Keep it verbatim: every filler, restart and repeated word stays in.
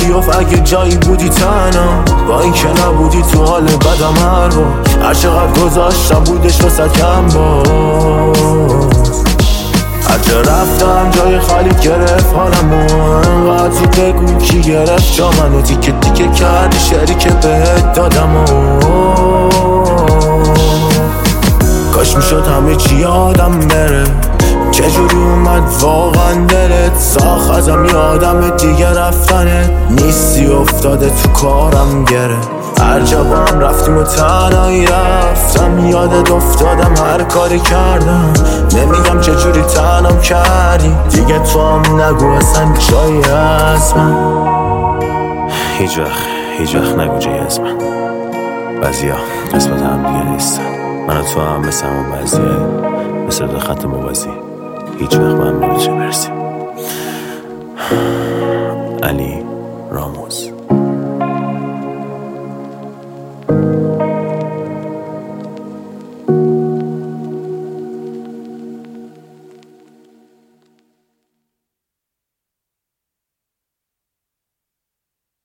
بیاف اگه جایی بودی تنها، با این که نبودی تو حال بدم هر بار، هر چقدر گذاشتم بودش واسه کم باز. هر جا رفتم جای خالی گرفت حالمو، انقدر زود بگو کی گرفت جا منو، تیکه تیکه کردی شعری که بهت دادم و کاش میشد همه چی یادم بره، چجوری اومد واقعا دلت ساخت ازم یادم دیگه رفتنت نیستی، افتاده تو کارم گره. هر جا با هم رفتیم و تنهایی رفتم، یادت افتادم هر کاری کردم، نمیگم چجوری تنم کردی دیگه، تو هم نگو اصلا جایی از من، هیچ وقت هیچ وقت نگو جایی از من. بعضیا قسمت هم دیگه نیستن، من و تو هم مثل همون بعضیه، مثل دو خط موازی، هیچ وقت با هم نمیشه برسیم. علی راموز.